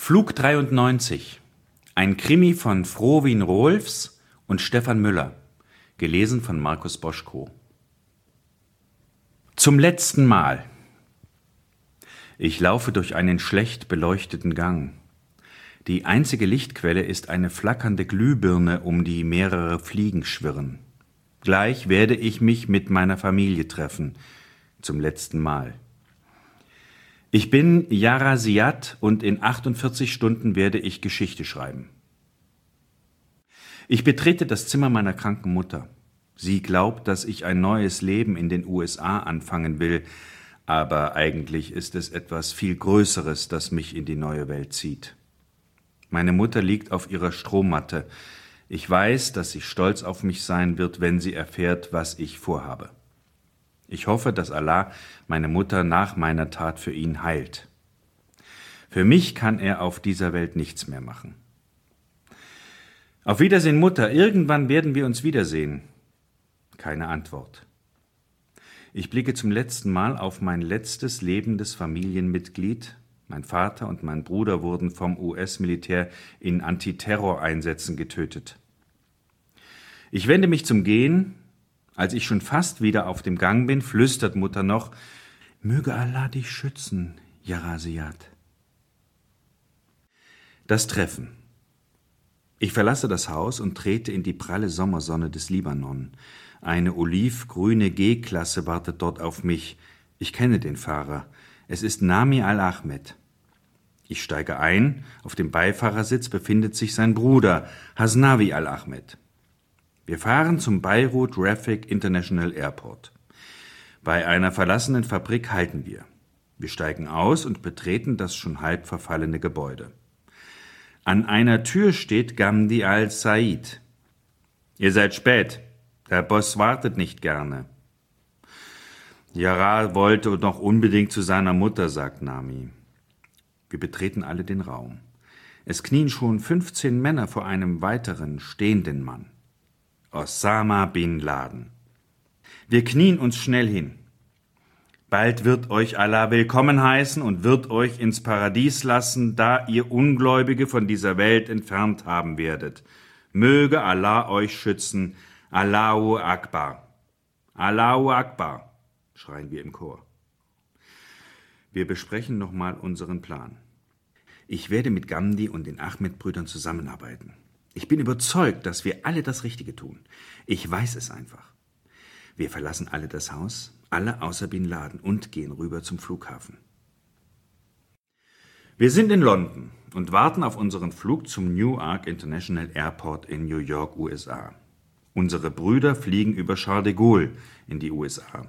Flug 93. Ein Krimi von Frowin Rohlfs und Stefan Müller. Gelesen von Markus Boschko. Zum letzten Mal. Ich laufe durch einen schlecht beleuchteten Gang. Die einzige Lichtquelle ist eine flackernde Glühbirne, um die mehrere Fliegen schwirren. Gleich werde ich mich mit meiner Familie treffen. Zum letzten Mal. Ich bin Yara Ziad und in 48 Stunden werde ich Geschichte schreiben. Ich betrete das Zimmer meiner kranken Mutter. Sie glaubt, dass ich ein neues Leben in den USA anfangen will, aber eigentlich ist es etwas viel Größeres, das mich in die neue Welt zieht. Meine Mutter liegt auf ihrer Strohmatte. Ich weiß, dass sie stolz auf mich sein wird, wenn sie erfährt, was ich vorhabe. Ich hoffe, dass Allah meine Mutter nach meiner Tat für ihn heilt. Für mich kann er auf dieser Welt nichts mehr machen. Auf Wiedersehen, Mutter, irgendwann werden wir uns wiedersehen. Keine Antwort. Ich blicke zum letzten Mal auf mein letztes lebendes Familienmitglied. Mein Vater und mein Bruder wurden vom US-Militär in Antiterroreinsätzen getötet. Ich wende mich zum Gehen. Als ich schon fast wieder auf dem Gang bin, flüstert Mutter noch: Möge Allah dich schützen, Yara Ziad. Das Treffen. Ich verlasse das Haus und trete in die pralle Sommersonne des Libanon. Eine olivgrüne G-Klasse wartet dort auf mich. Ich kenne den Fahrer. Es ist Nami Al-Ahmed. Ich steige ein. Auf dem Beifahrersitz befindet sich sein Bruder, Hasnawi Al-Ahmed. Wir fahren zum Beirut Rafik International Airport. Bei einer verlassenen Fabrik halten wir. Wir steigen aus und betreten das schon halb verfallene Gebäude. An einer Tür steht Gamdi Al-Said. Ihr seid spät. Der Boss wartet nicht gerne. Yara wollte noch unbedingt zu seiner Mutter, sagt Nami. Wir betreten alle den Raum. Es knien schon 15 Männer vor einem weiteren, stehenden Mann. Osama bin Laden. Wir knien uns schnell hin. Bald wird euch Allah willkommen heißen und wird euch ins Paradies lassen, da ihr Ungläubige von dieser Welt entfernt haben werdet. Möge Allah euch schützen. Allahu Akbar. Allahu Akbar, schreien wir im Chor. Wir besprechen nochmal unseren Plan. Ich werde mit Gamdi und den Ahmed-Brüdern zusammenarbeiten. Ich bin überzeugt, dass wir alle das Richtige tun. Ich weiß es einfach. Wir verlassen alle das Haus, alle außer Bin Laden, und gehen rüber zum Flughafen. Wir sind in London und warten auf unseren Flug zum Newark International Airport in New York, USA. Unsere Brüder fliegen über Charles de Gaulle in die USA.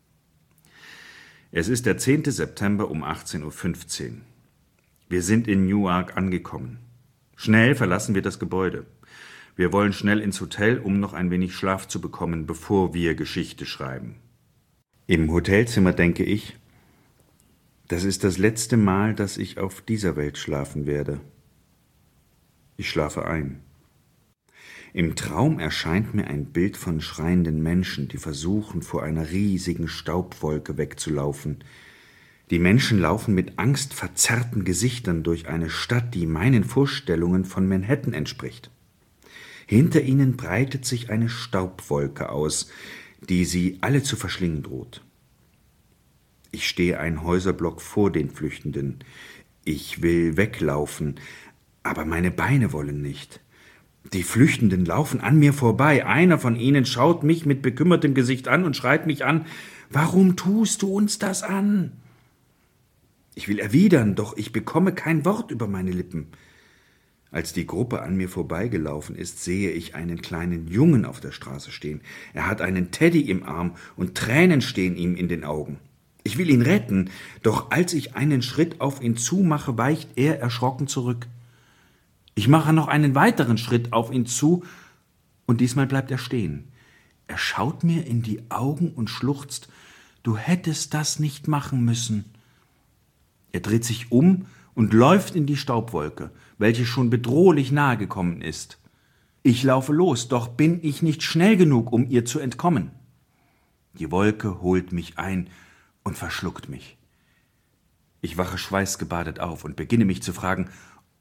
Es ist der 10. September um 18:15 Uhr. Wir sind in Newark angekommen. Schnell verlassen wir das Gebäude. Wir wollen schnell ins Hotel, um noch ein wenig Schlaf zu bekommen, bevor wir Geschichte schreiben. Im Hotelzimmer denke ich, das ist das letzte Mal, dass ich auf dieser Welt schlafen werde. Ich schlafe ein. Im Traum erscheint mir ein Bild von schreienden Menschen, die versuchen, vor einer riesigen Staubwolke wegzulaufen. Die Menschen laufen mit angstverzerrten Gesichtern durch eine Stadt, die meinen Vorstellungen von Manhattan entspricht. Hinter ihnen breitet sich eine Staubwolke aus, die sie alle zu verschlingen droht. Ich stehe einen Häuserblock vor den Flüchtenden. Ich will weglaufen, aber meine Beine wollen nicht. Die Flüchtenden laufen an mir vorbei. Einer von ihnen schaut mich mit bekümmertem Gesicht an und schreit mich an: Warum tust du uns das an? Ich will erwidern, doch ich bekomme kein Wort über meine Lippen. Als die Gruppe an mir vorbeigelaufen ist, sehe ich einen kleinen Jungen auf der Straße stehen. Er hat einen Teddy im Arm und Tränen stehen ihm in den Augen. Ich will ihn retten, doch als ich einen Schritt auf ihn zumache, weicht er erschrocken zurück. Ich mache noch einen weiteren Schritt auf ihn zu und diesmal bleibt er stehen. Er schaut mir in die Augen und schluchzt: Du hättest das nicht machen müssen. Er dreht sich um und läuft in die Staubwolke, welche schon bedrohlich nahe gekommen ist. Ich laufe los, doch bin ich nicht schnell genug, um ihr zu entkommen. Die Wolke holt mich ein und verschluckt mich. Ich wache schweißgebadet auf und beginne mich zu fragen,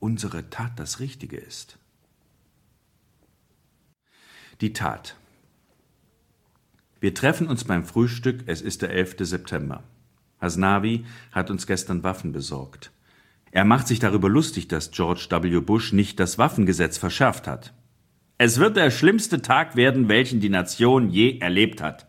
unsere Tat das Richtige ist. Die Tat. Wir treffen uns beim Frühstück, es ist der 11. September. Hasnavi hat uns gestern Waffen besorgt. Er macht sich darüber lustig, dass George W. Bush nicht das Waffengesetz verschärft hat. Es wird der schlimmste Tag werden, welchen die Nation je erlebt hat.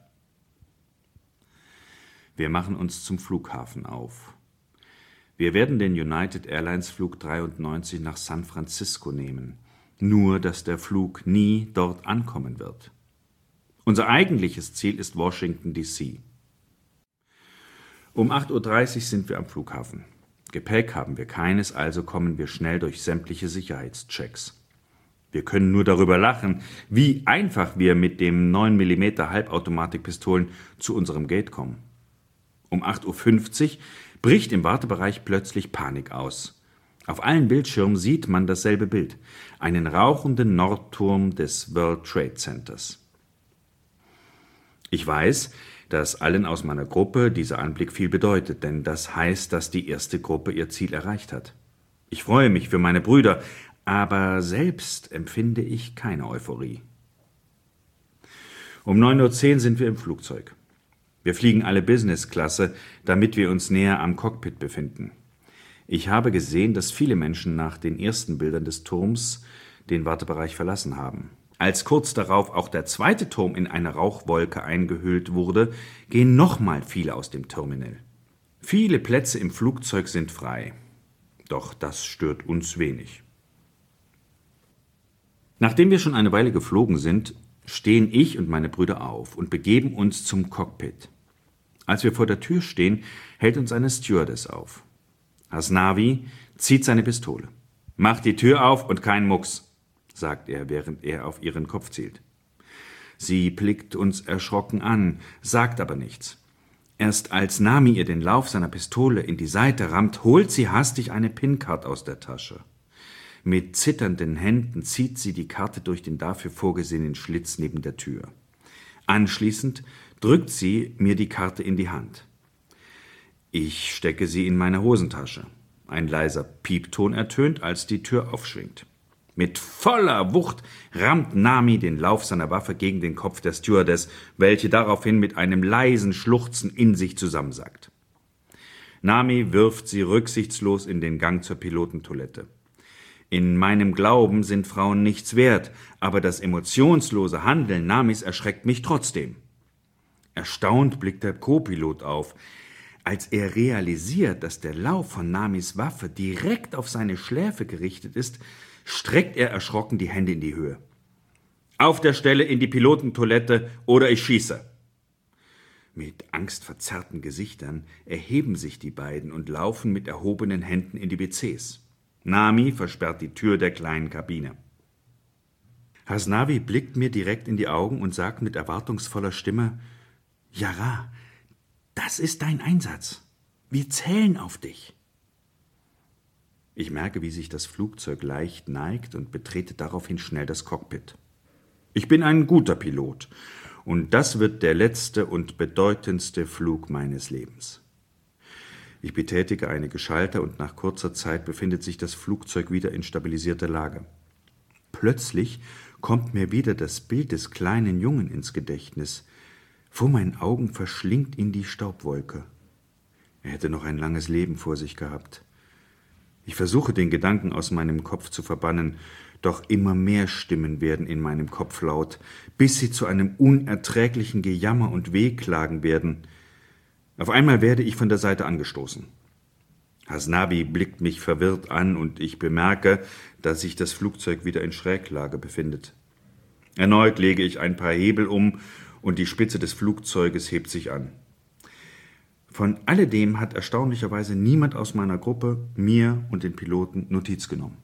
Wir machen uns zum Flughafen auf. Wir werden den United Airlines Flug 93 nach San Francisco nehmen. Nur, dass der Flug nie dort ankommen wird. Unser eigentliches Ziel ist Washington, D.C. Um 8:30 Uhr sind wir am Flughafen. Gepäck haben wir keines, also kommen wir schnell durch sämtliche Sicherheitschecks. Wir können nur darüber lachen, wie einfach wir mit dem 9 mm Halbautomatikpistolen zu unserem Gate kommen. Um 8:50 Uhr bricht im Wartebereich plötzlich Panik aus. Auf allen Bildschirmen sieht man dasselbe Bild, einen rauchenden Nordturm des World Trade Centers. Ich weiß, dass allen aus meiner Gruppe dieser Anblick viel bedeutet, denn das heißt, dass die erste Gruppe ihr Ziel erreicht hat. Ich freue mich für meine Brüder, aber selbst empfinde ich keine Euphorie. Um 9:10 Uhr sind wir im Flugzeug. Wir fliegen alle Business-Klasse, damit wir uns näher am Cockpit befinden. Ich habe gesehen, dass viele Menschen nach den ersten Bildern des Turms den Wartebereich verlassen haben. Als kurz darauf auch der zweite Turm in eine Rauchwolke eingehüllt wurde, gehen nochmal viele aus dem Terminal. Viele Plätze im Flugzeug sind frei. Doch das stört uns wenig. Nachdem wir schon eine Weile geflogen sind, stehen ich und meine Brüder auf und begeben uns zum Cockpit. Als wir vor der Tür stehen, hält uns eine Stewardess auf. Hasnavi zieht seine Pistole. »Mach die Tür auf und kein Mucks«, sagt er, während er auf ihren Kopf zielt. Sie blickt uns erschrocken an, sagt aber nichts. Erst als Nami ihr den Lauf seiner Pistole in die Seite rammt, holt sie hastig eine PIN-Card aus der Tasche. Mit zitternden Händen zieht sie die Karte durch den dafür vorgesehenen Schlitz neben der Tür. Anschließend drückt sie mir die Karte in die Hand. Ich stecke sie in meine Hosentasche. Ein leiser Piepton ertönt, als die Tür aufschwingt. Mit voller Wucht rammt Nami den Lauf seiner Waffe gegen den Kopf der Stewardess, welche daraufhin mit einem leisen Schluchzen in sich zusammensackt. Nami wirft sie rücksichtslos in den Gang zur Pilotentoilette. In meinem Glauben sind Frauen nichts wert, aber das emotionslose Handeln Namis erschreckt mich trotzdem. Erstaunt blickt der Co-Pilot auf. Als er realisiert, dass der Lauf von Namis Waffe direkt auf seine Schläfe gerichtet ist, streckt er erschrocken die Hände in die Höhe. »Auf der Stelle in die Pilotentoilette oder ich schieße!« Mit angstverzerrten Gesichtern erheben sich die beiden und laufen mit erhobenen Händen in die WCs. Nami versperrt die Tür der kleinen Kabine. Hasnavi blickt mir direkt in die Augen und sagt mit erwartungsvoller Stimme: »Yara, das ist dein Einsatz. Wir zählen auf dich.« Ich merke, wie sich das Flugzeug leicht neigt und betrete daraufhin schnell das Cockpit. Ich bin ein guter Pilot und das wird der letzte und bedeutendste Flug meines Lebens. Ich betätige einige Schalter und nach kurzer Zeit befindet sich das Flugzeug wieder in stabilisierter Lage. Plötzlich kommt mir wieder das Bild des kleinen Jungen ins Gedächtnis. Vor meinen Augen verschlingt ihn die Staubwolke. Er hätte noch ein langes Leben vor sich gehabt. Ich versuche, den Gedanken aus meinem Kopf zu verbannen, doch immer mehr Stimmen werden in meinem Kopf laut, bis sie zu einem unerträglichen Gejammer und Wehklagen werden. Auf einmal werde ich von der Seite angestoßen. Hasnavi blickt mich verwirrt an und ich bemerke, dass sich das Flugzeug wieder in Schräglage befindet. Erneut lege ich ein paar Hebel um und die Spitze des Flugzeuges hebt sich an. Von alledem hat erstaunlicherweise niemand aus meiner Gruppe, mir und den Piloten, Notiz genommen.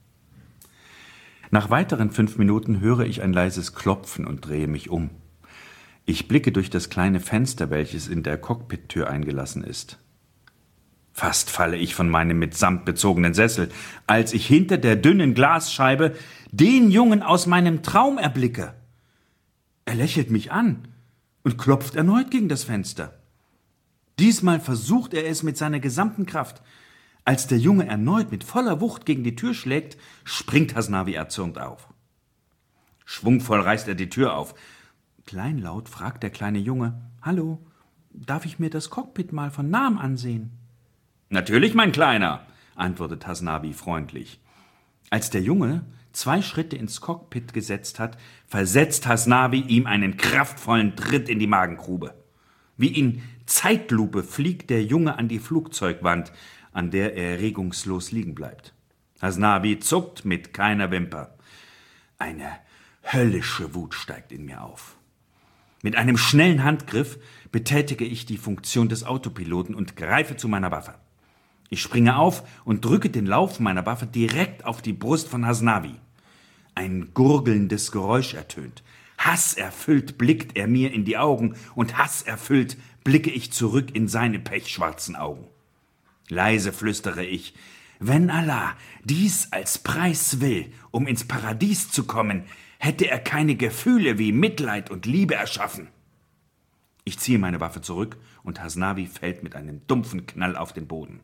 Nach weiteren 5 Minuten höre ich ein leises Klopfen und drehe mich um. Ich blicke durch das kleine Fenster, welches in der Cockpittür eingelassen ist. Fast falle ich von meinem mit Samt bezogenen Sessel, als ich hinter der dünnen Glasscheibe den Jungen aus meinem Traum erblicke. Er lächelt mich an und klopft erneut gegen das Fenster. Diesmal versucht er es mit seiner gesamten Kraft. Als der Junge erneut mit voller Wucht gegen die Tür schlägt, springt Hasnavi erzürnt auf. Schwungvoll reißt er die Tür auf. Kleinlaut fragt der kleine Junge: »Hallo, darf ich mir das Cockpit mal von nahem ansehen?« »Natürlich, mein Kleiner«, antwortet Hasnavi freundlich. Als der Junge 2 Schritte ins Cockpit gesetzt hat, versetzt Hasnavi ihm einen kraftvollen Tritt in die Magengrube. Wie in Zeitlupe fliegt der Junge an die Flugzeugwand, an der er regungslos liegen bleibt. Hasnavi zuckt mit keiner Wimper. Eine höllische Wut steigt in mir auf. Mit einem schnellen Handgriff betätige ich die Funktion des Autopiloten und greife zu meiner Waffe. Ich springe auf und drücke den Lauf meiner Waffe direkt auf die Brust von Hasnavi. Ein gurgelndes Geräusch ertönt. Hasserfüllt blickt er mir in die Augen und hasserfüllt blicke ich zurück in seine pechschwarzen Augen. Leise flüstere ich: Wenn Allah dies als Preis will, um ins Paradies zu kommen, hätte er keine Gefühle wie Mitleid und Liebe erschaffen. Ich ziehe meine Waffe zurück und Hasnavi fällt mit einem dumpfen Knall auf den Boden.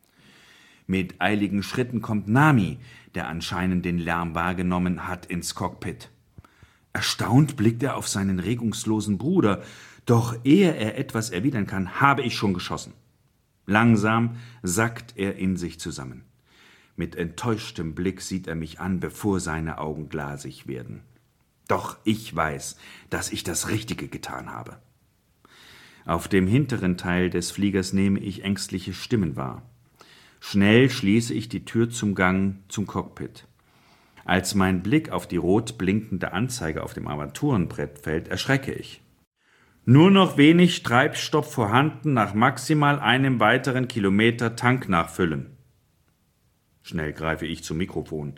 Mit eiligen Schritten kommt Nami, der anscheinend den Lärm wahrgenommen hat, ins Cockpit. Erstaunt blickt er auf seinen regungslosen Bruder, doch ehe er etwas erwidern kann, habe ich schon geschossen. Langsam sackt er in sich zusammen. Mit enttäuschtem Blick sieht er mich an, bevor seine Augen glasig werden. Doch ich weiß, dass ich das Richtige getan habe. Auf dem hinteren Teil des Fliegers nehme ich ängstliche Stimmen wahr. Schnell schließe ich die Tür zum Gang zum Cockpit. Als mein Blick auf die rot blinkende Anzeige auf dem Armaturenbrett fällt, erschrecke ich. Nur noch wenig Treibstoff vorhanden, nach maximal einem weiteren Kilometer Tank nachfüllen. Schnell greife ich zum Mikrofon.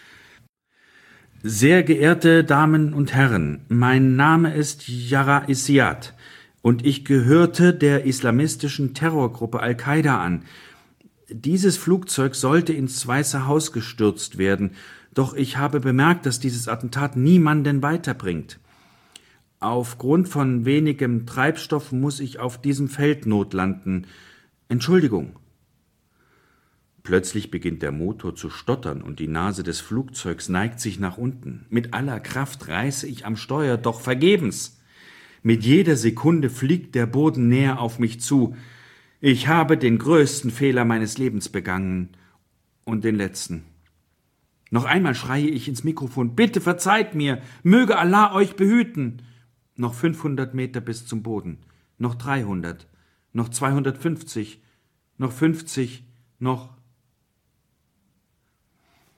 Sehr geehrte Damen und Herren, mein Name ist Yara Isiat und ich gehörte der islamistischen Terrorgruppe Al-Qaida an. Dieses Flugzeug sollte ins Weiße Haus gestürzt werden, doch ich habe bemerkt, dass dieses Attentat niemanden weiterbringt. Aufgrund von wenigem Treibstoff muss ich auf diesem Feld notlanden. Entschuldigung. Plötzlich beginnt der Motor zu stottern und die Nase des Flugzeugs neigt sich nach unten. Mit aller Kraft reiße ich am Steuer, doch vergebens. Mit jeder Sekunde fliegt der Boden näher auf mich zu. Ich habe den größten Fehler meines Lebens begangen und den letzten. Noch einmal schreie ich ins Mikrofon: Bitte verzeiht mir, möge Allah euch behüten. Noch 500 Meter bis zum Boden, noch 300, noch 250, noch 50, noch